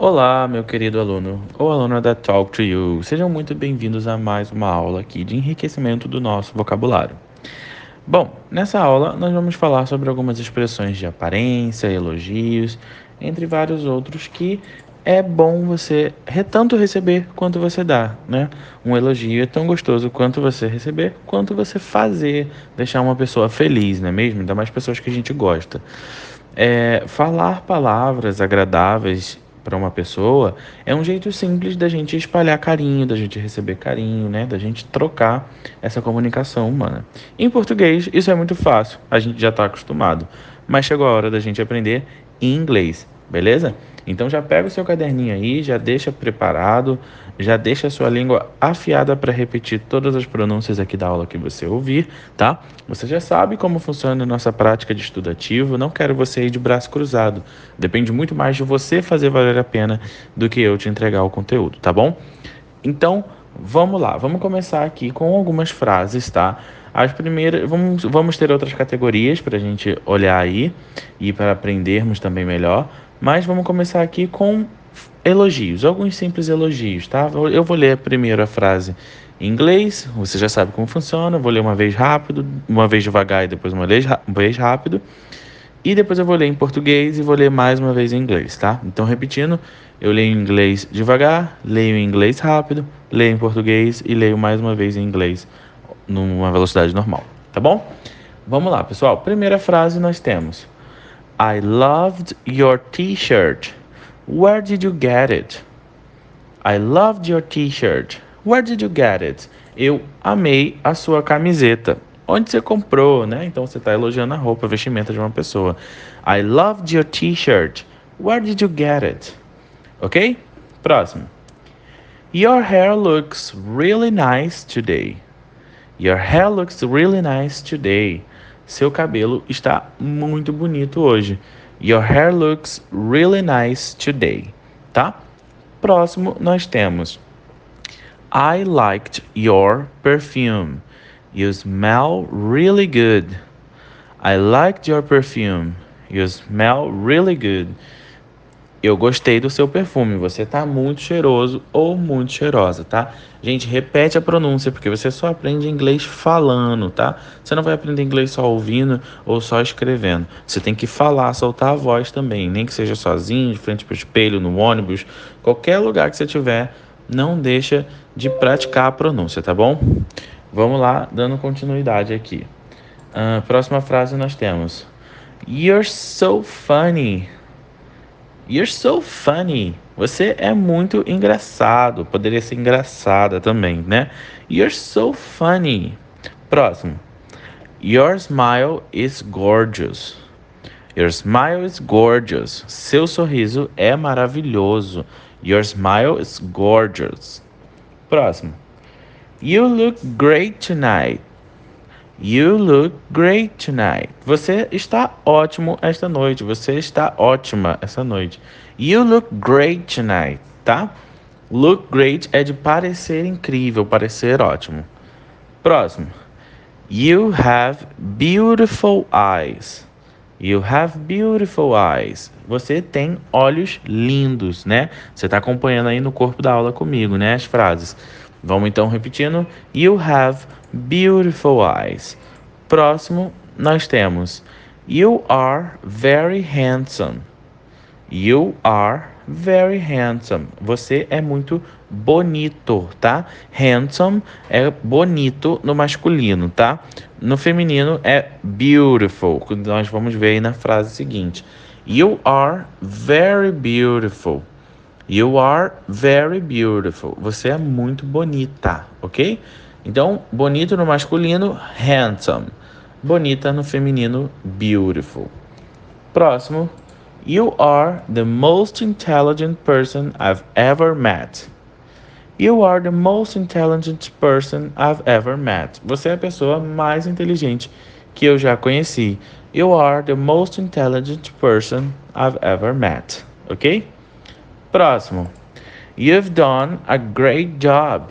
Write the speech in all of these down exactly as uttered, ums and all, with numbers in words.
Olá, meu querido aluno ou aluna da Talk to You. Sejam muito bem-vindos a mais uma aula aqui de enriquecimento do nosso vocabulário. Bom, nessa aula nós vamos falar sobre algumas expressões de aparência, elogios, entre vários outros que é bom você re- tanto receber quanto você dar, né? Um elogio é tão gostoso quanto você receber, quanto você fazer, deixar uma pessoa feliz, não é mesmo? Ainda mais pessoas que a gente gosta. É, falar palavras agradáveis para uma pessoa é um jeito simples da gente espalhar carinho, da gente receber carinho, né? Da gente trocar essa comunicação humana. Em português, isso é muito fácil, a gente já está acostumado. Mas chegou a hora da gente aprender em inglês, beleza? Então já pega o seu caderninho aí, já deixa preparado, já deixa a sua língua afiada para repetir todas as pronúncias aqui da aula que você ouvir, tá? Você já sabe como funciona a nossa prática de estudo ativo, não quero você ir de braço cruzado. Depende muito mais de você fazer valer a pena do que eu te entregar o conteúdo, tá bom? Então, vamos lá, vamos começar aqui com algumas frases, tá? As primeiras, vamos, vamos ter outras categorias para a gente olhar aí e para aprendermos também melhor, mas vamos começar aqui com elogios, alguns simples elogios, tá? Eu vou ler primeiro a frase em inglês, você já sabe como funciona, eu vou ler uma vez rápido, uma vez devagar e depois uma vez uma vez rápido. E depois eu vou ler em português e vou ler mais uma vez em inglês, tá? Então, repetindo, eu leio em inglês devagar, leio em inglês rápido, leio em português e leio mais uma vez em inglês numa velocidade normal, tá bom? Vamos lá, pessoal. Primeira frase nós temos: I loved your t-shirt. Where did you get it? I loved your t-shirt. Where did you get it? Eu amei a sua camiseta. Onde você comprou, né? Então você está elogiando a roupa, a vestimenta de uma pessoa. I loved your t-shirt. Where did you get it? Ok? Próximo. Your hair looks really nice today. Your hair looks really nice today. Seu cabelo está muito bonito hoje. Your hair looks really nice today. Tá? Próximo, nós temos I liked your perfume. You smell really good. I liked your perfume. You smell really good. Eu gostei do seu perfume. Você tá muito cheiroso ou muito cheirosa, tá? Gente, repete a pronúncia, porque você só aprende inglês falando, tá? Você não vai aprender inglês só ouvindo ou só escrevendo. Você tem que falar, soltar a voz também, nem que seja sozinho, de frente pro espelho, no ônibus, qualquer lugar que você tiver, não deixa de praticar a pronúncia, tá bom? Vamos lá, dando continuidade aqui. Uh, próxima frase nós temos: You're so funny. You're so funny. Você é muito engraçado. Poderia ser engraçada também, né? You're so funny. Próximo. Your smile is gorgeous. Your smile is gorgeous. Seu sorriso é maravilhoso. Your smile is gorgeous. Próximo. You look great tonight. You look great tonight. Você está ótimo esta noite. Você está ótima esta noite. You look great tonight, tá? Look great é de parecer incrível, parecer ótimo. Próximo. You have beautiful eyes. You have beautiful eyes. Você tem olhos lindos, né? Você está acompanhando aí no corpo da aula comigo, né? As frases. Vamos então repetindo. You have beautiful eyes. Próximo, nós temos You are very handsome. You are very handsome. Você é muito bonito, tá? Handsome é bonito no masculino, tá? No feminino é beautiful, que nós vamos ver aí na frase seguinte. You are very beautiful. You are very beautiful. Você é muito bonita, ok? Então, bonito no masculino, handsome. Bonita no feminino, beautiful. Próximo. You are the most intelligent person I've ever met. You are the most intelligent person I've ever met. Você é a pessoa mais inteligente que eu já conheci. You are the most intelligent person I've ever met. Ok? Próximo. You've done a great job.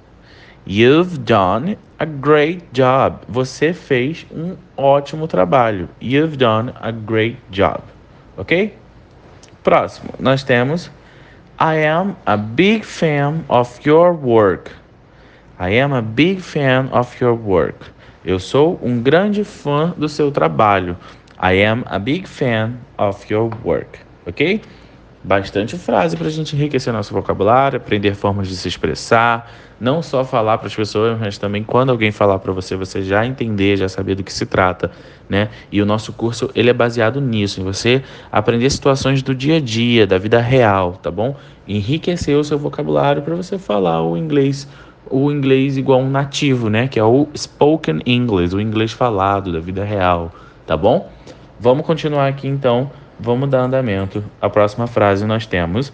You've done a great job. Você fez um ótimo trabalho. You've done a great job. Ok? Próximo, nós temos I am a big fan of your work. I am a big fan of your work. Eu sou um grande fã do seu trabalho. I am a big fan of your work. Ok? Bastante frase para a gente enriquecer nosso vocabulário, aprender formas de se expressar, não só falar para as pessoas, mas também quando alguém falar para você, você já entender, já saber do que se trata, né? E o nosso curso, ele é baseado nisso, em você aprender situações do dia a dia, da vida real, tá bom? Enriquecer o seu vocabulário para você falar o inglês, o inglês igual um nativo, né? Que é o spoken English, o inglês falado da vida real, tá bom? Vamos continuar aqui então. Vamos dar andamento. A próxima frase nós temos: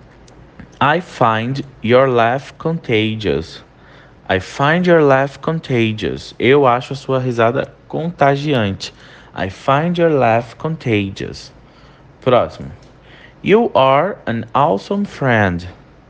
I find your laugh contagious. I find your laugh contagious. Eu acho a sua risada contagiante. I find your laugh contagious. Próximo. You are an awesome friend.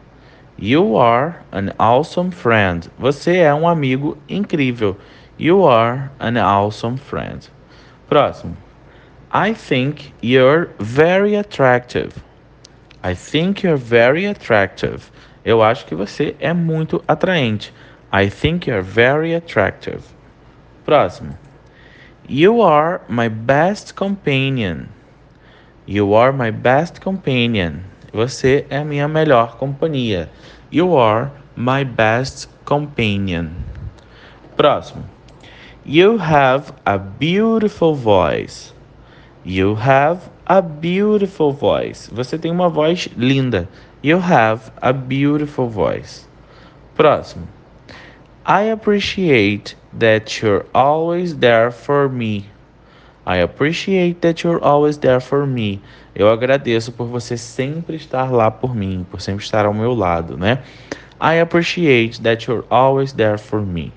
You are an awesome friend. Você é um amigo incrível. You are an awesome friend. Próximo. I think you're very attractive. I think you're very attractive. Eu acho que você é muito atraente. I think you're very attractive. Próximo. You are my best companion. You are my best companion. Você é a minha melhor companhia. You are my best companion. Próximo. You have a beautiful voice. You have a beautiful voice. Você tem uma voz linda. You have a beautiful voice. Próximo. I appreciate that you're always there for me. I appreciate that you're always there for me. Eu agradeço por você sempre estar lá por mim, por sempre estar ao meu lado, né? I appreciate that you're always there for me.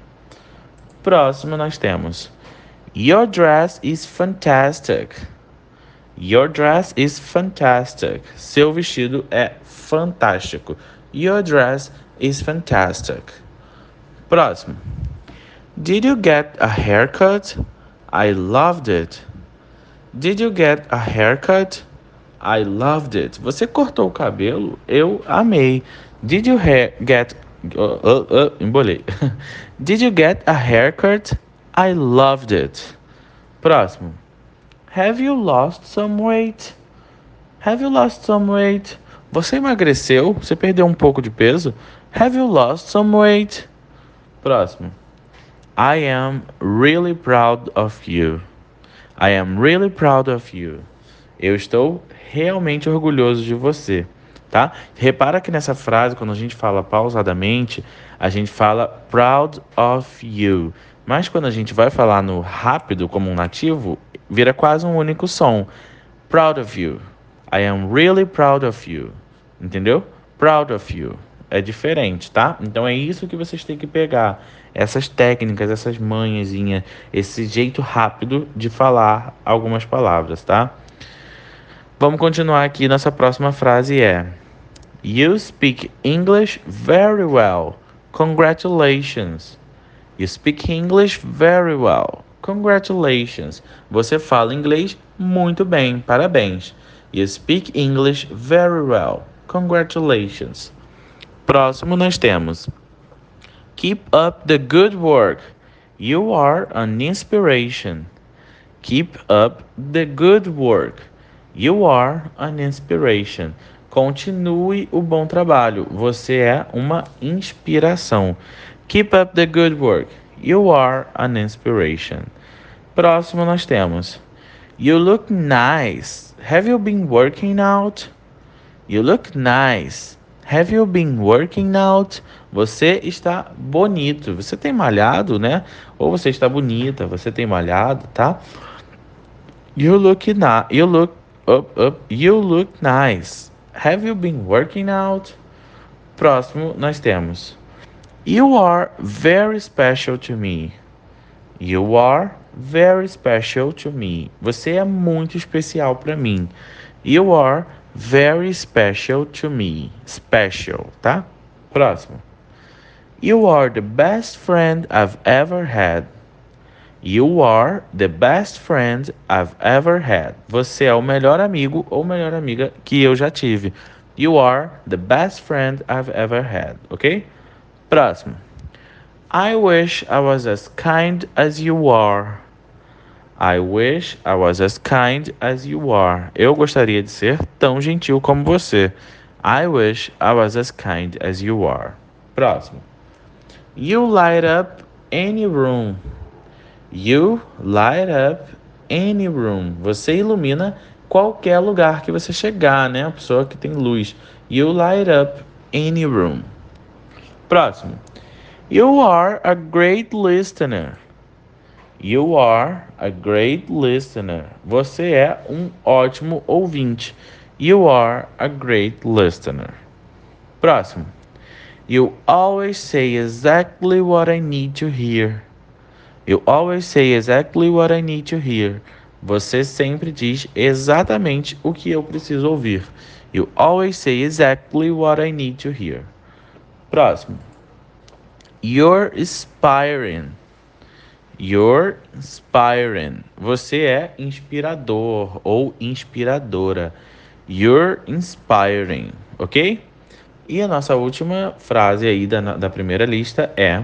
Próximo nós temos: Your dress is fantastic. Your dress is fantastic. Seu vestido é fantástico. Your dress is fantastic. Próximo. Did you get a haircut? I loved it. Did you get a haircut? I loved it. Você cortou o cabelo? Eu amei. Did you ha- get... Uh, uh, uh, embolei. Did you get a haircut? I loved it. Próximo. Have you lost some weight? Have you lost some weight? Você emagreceu? Você perdeu um pouco de peso? Have you lost some weight? Próximo. I am really proud of you. I am really proud of you. Eu estou realmente orgulhoso de você, tá? Repara que nessa frase, quando a gente fala pausadamente, a gente fala proud of you. Mas quando a gente vai falar no rápido, como um nativo, vira quase um único som. Proud of you. I am really proud of you. Entendeu? Proud of you. É diferente, tá? Então é isso que vocês têm que pegar. Essas técnicas, essas manhãzinhas, esse jeito rápido de falar algumas palavras, tá? Vamos continuar aqui. Nossa próxima frase é: You speak English very well. Congratulations. You speak English very well. Congratulations. Você fala inglês muito bem. Parabéns. You speak English very well. Congratulations. Próximo nós temos: Keep up the good work. You are an inspiration. Keep up the good work. You are an inspiration. Continue o bom trabalho. Você é uma inspiração. Keep up the good work. You are an inspiration. Próximo nós temos: You look nice. Have you been working out? You look nice. Have you been working out? Você está bonito. Você tem malhado, né? Ou você está bonita. Você tem malhado, tá? You look na You look up up. You look nice. Have you been working out? Próximo nós temos: You are very special to me. You are very special to me. Você é muito especial para mim. You are very special to me. Special, tá? Próximo: You are the best friend I've ever had. You are the best friend I've ever had. Você é o melhor amigo ou melhor amiga que eu já tive. You are the best friend I've ever had, ok? Próximo. I wish I was as kind as you are. I wish I was as kind as you are. Eu gostaria de ser tão gentil como você. I wish I was as kind as you are. Próximo. You light up any room. You light up any room. Você ilumina qualquer lugar que você chegar, né? A pessoa que tem luz. You light up any room. Próximo. You are a great listener. You are a great listener. Você é um ótimo ouvinte. You are a great listener. Próximo. You always say exactly what I need to hear. You always say exactly what I need to hear. Você sempre diz exatamente o que eu preciso ouvir. You always say exactly what I need to hear. Próximo. You're inspiring. You're inspiring. Você é inspirador ou inspiradora. You're inspiring, ok? E a nossa última frase aí da, da primeira lista é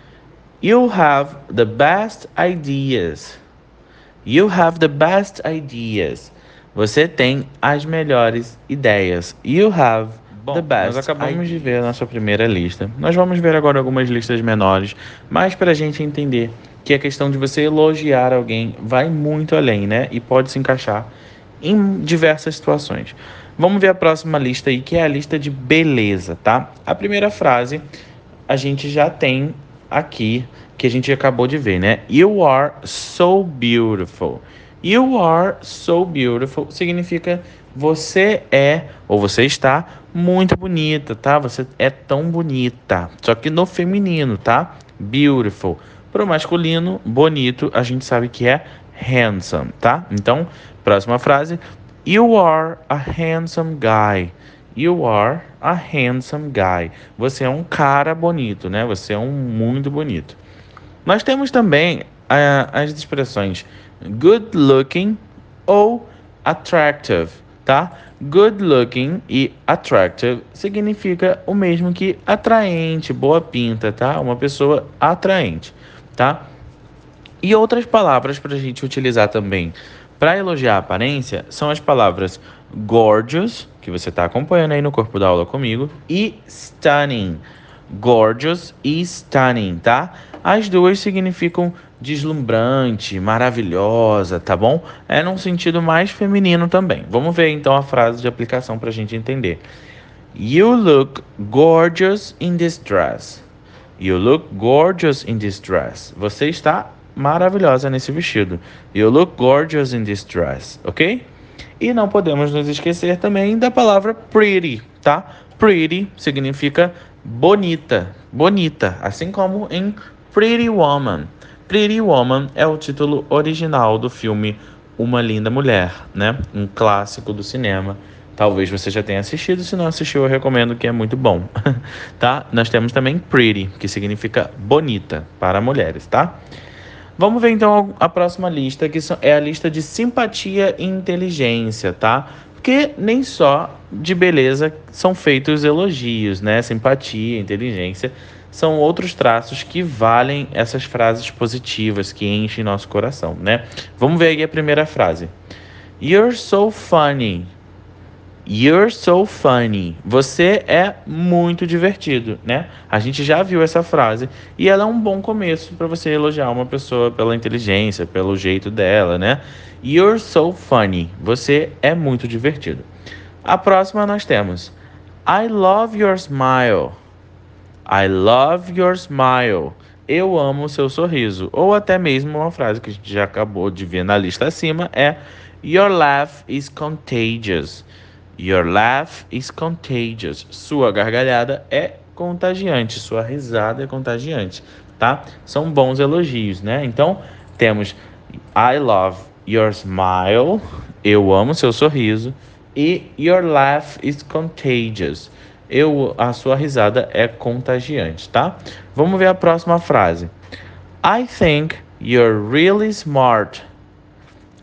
You have the best ideas. You have the best ideas. Você tem as melhores ideias. You have Bom, the best nós acabamos ideas. de ver a nossa primeira lista. Nós vamos ver agora algumas listas menores, mas para a gente entender que a questão de você elogiar alguém vai muito além, né? E pode se encaixar em diversas situações. Vamos ver a próxima lista aí, que é a lista de beleza, tá? A primeira frase a gente já tem aqui, que a gente acabou de ver, né? You are so beautiful. You are so beautiful significa você é, ou você está muito bonita, tá? Você é tão bonita. Só que no feminino, tá? Beautiful. Para o masculino, bonito, a gente sabe que é handsome, tá? Então, próxima frase. You are a handsome guy. You are a handsome guy. Você é um cara bonito, né? Você é um muito bonito. Nós temos também uh, as expressões good looking ou attractive, tá? Good looking e attractive significa o mesmo que atraente, boa pinta, tá? Uma pessoa atraente, tá? E outras palavras para a gente utilizar também para elogiar a aparência são as palavras gorgeous, que você está acompanhando aí no corpo da aula comigo, e stunning. Gorgeous e stunning, tá? As duas significam deslumbrante, maravilhosa, tá bom? É num sentido mais feminino também. Vamos ver então a frase de aplicação para a gente entender. You look gorgeous in this dress. You look gorgeous in this dress. Você está maravilhosa nesse vestido. You look gorgeous in this dress, ok? E não podemos nos esquecer também da palavra pretty, tá? Pretty significa bonita, bonita, assim como em Pretty Woman. Pretty Woman é o título original do filme Uma Linda Mulher, né? Um clássico do cinema. Talvez você já tenha assistido, se não assistiu eu recomendo, que é muito bom, tá? Nós temos também pretty, que significa bonita para mulheres, tá? Vamos ver então a próxima lista, que é a lista de simpatia e inteligência, tá? Porque nem só de beleza são feitos elogios, né? Simpatia, inteligência são outros traços que valem essas frases positivas que enchem nosso coração, né? Vamos ver aí a primeira frase. You're so funny. You're so funny. Você é muito divertido, né? A gente já viu essa frase e ela é um bom começo para você elogiar uma pessoa pela inteligência, pelo jeito dela, né? You're so funny. Você é muito divertido. A próxima nós temos I love your smile. I love your smile. Eu amo o seu sorriso. Ou até mesmo uma frase que a gente já acabou de ver na lista acima é Your laugh is contagious. Your laugh is contagious. Sua gargalhada é contagiante. Sua risada é contagiante, tá? São bons elogios, né? Então, temos I love your smile. Eu amo seu sorriso. E your laugh is contagious. Eu, a sua risada é contagiante, tá? Vamos ver a próxima frase. I think you're really smart.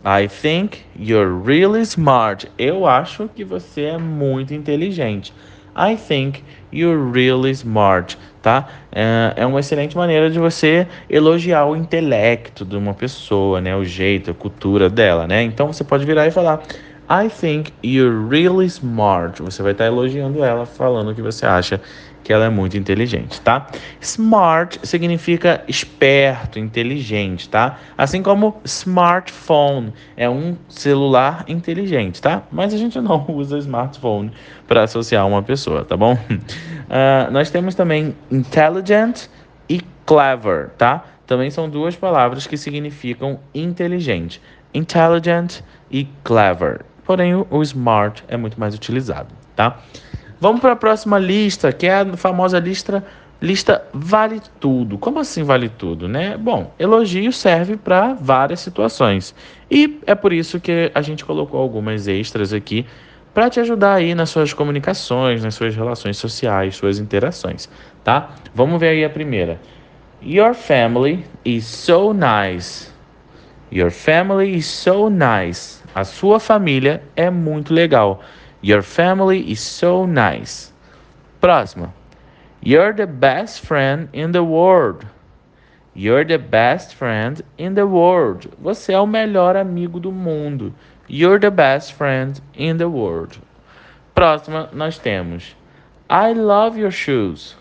I think you're really smart. Eu acho que você é muito inteligente. I think you're really smart, tá? É, é uma excelente maneira de você elogiar o intelecto de uma pessoa, né? O jeito, a cultura dela, né? Então você pode virar e falar I think you're really smart. Você vai estar elogiando ela, falando que você acha que ela é muito inteligente, tá? Smart significa esperto, inteligente, tá? Assim como smartphone é um celular inteligente, tá? Mas a gente não usa smartphone para associar uma pessoa, tá bom? Uh, nós temos também intelligent e clever, tá? Também são duas palavras que significam inteligente. Intelligent e clever. Porém, o, o smart é muito mais utilizado, tá? Vamos para a próxima lista, que é a famosa lista, lista vale tudo. Como assim vale tudo, né? Bom, elogio serve para várias situações. E é por isso que a gente colocou algumas extras aqui para te ajudar aí nas suas comunicações, nas suas relações sociais, suas interações, tá? Vamos ver aí a primeira. Your family is so nice. Your family is so nice. A sua família é muito legal. Your family is so nice. Próxima. You're the best friend in the world. You're the best friend in the world. Você é o melhor amigo do mundo. You're the best friend in the world. Próxima, nós temos I love your shoes.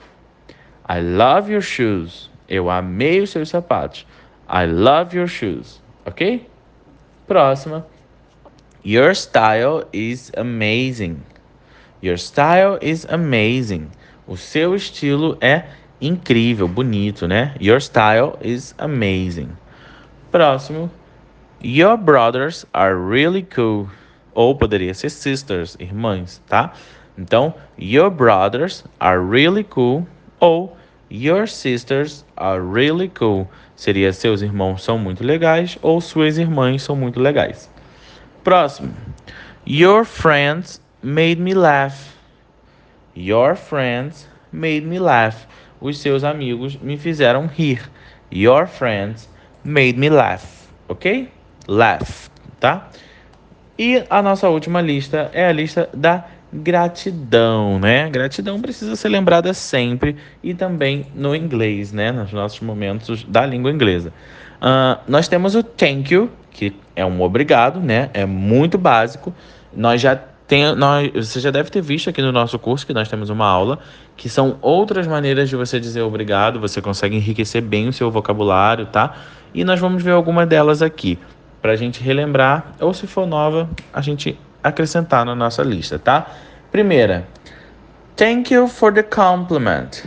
I love your shoes. Eu amei os seus sapatos. I love your shoes. Ok? Próxima. Your style is amazing. Your style is amazing. O seu estilo é incrível, bonito, né? Your style is amazing. Próximo. Your brothers are really cool. Ou poderia ser sisters, irmãs, tá? Então, your brothers are really cool. Ou your sisters are really cool. Seria seus irmãos são muito legais ou suas irmãs são muito legais. Próximo. Your friends made me laugh. Your friends made me laugh. Os seus amigos me fizeram rir. Your friends made me laugh. Ok? Laugh, tá? E a nossa última lista é a lista da gratidão, né? Gratidão precisa ser lembrada sempre e também no inglês, né? Nos nossos momentos da língua inglesa. Uh, nós temos o thank you, que é um obrigado, né? É muito básico. Nós já tem, nós, você já deve ter visto aqui no nosso curso que nós temos uma aula que são outras maneiras de você dizer obrigado. Você consegue enriquecer bem o seu vocabulário, tá? E nós vamos ver alguma delas aqui para a gente relembrar, ou se for nova, a gente acrescentar na nossa lista, tá? Primeira, thank you for the compliment.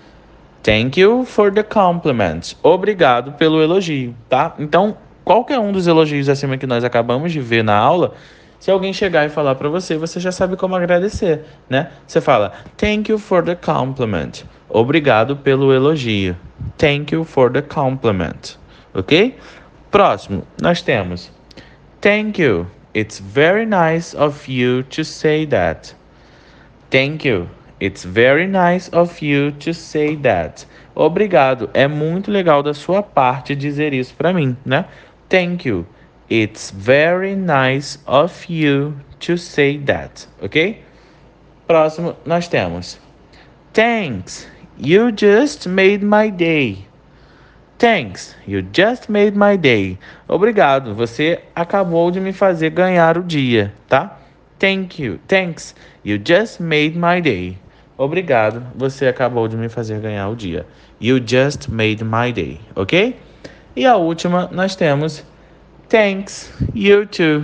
Thank you for the compliment. Obrigado pelo elogio, tá? Então, qualquer um dos elogios acima que nós acabamos de ver na aula, se alguém chegar e falar para você, você já sabe como agradecer, né? Você fala, thank you for the compliment. Obrigado pelo elogio. Thank you for the compliment. Ok? Próximo, nós temos thank you. It's very nice of you to say that. Thank you. It's very nice of you to say that. Obrigado. É muito legal da sua parte dizer isso para mim, né? Thank you. It's very nice of you to say that. Ok? Próximo, nós temos thanks. You just made my day. Thanks, you just made my day. Obrigado, você acabou de me fazer ganhar o dia, tá? Thank you, thanks, you just made my day. Obrigado, você acabou de me fazer ganhar o dia. You just made my day, ok? E a última, nós temos thanks, you too.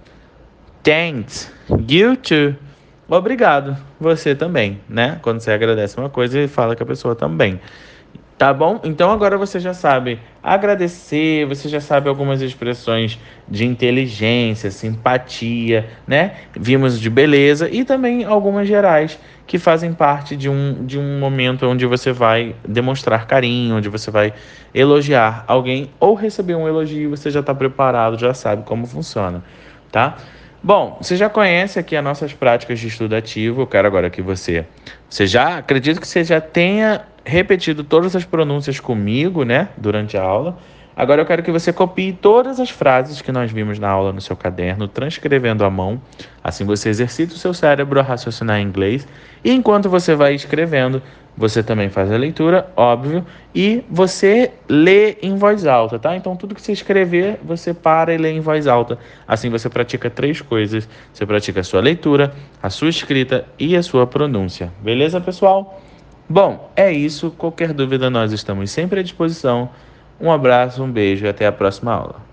Thanks, you too. Obrigado, você também, né? Quando você agradece uma coisa e fala que a pessoa também. Tá bom? Então agora você já sabe agradecer, você já sabe algumas expressões de inteligência, simpatia, né? Vimos de beleza e também algumas gerais que fazem parte de um, de um momento onde você vai demonstrar carinho, onde você vai elogiar alguém ou receber um elogio, você já está preparado, já sabe como funciona, tá? Bom, você já conhece aqui as nossas práticas de estudo ativo. Eu quero agora que você... Você já... Acredito que você já tenha repetido todas as pronúncias comigo, né? Durante a aula. Agora eu quero que você copie todas as frases que nós vimos na aula no seu caderno, transcrevendo à mão. Assim você exercita o seu cérebro a raciocinar em inglês. E enquanto você vai escrevendo, você também faz a leitura, óbvio, e você lê em voz alta, tá? Então tudo que você escrever, você para e lê em voz alta. Assim você pratica três coisas. Você pratica a sua leitura, a sua escrita e a sua pronúncia. Beleza, pessoal? Bom, é isso. Qualquer dúvida, nós estamos sempre à disposição. Um abraço, um beijo e até a próxima aula.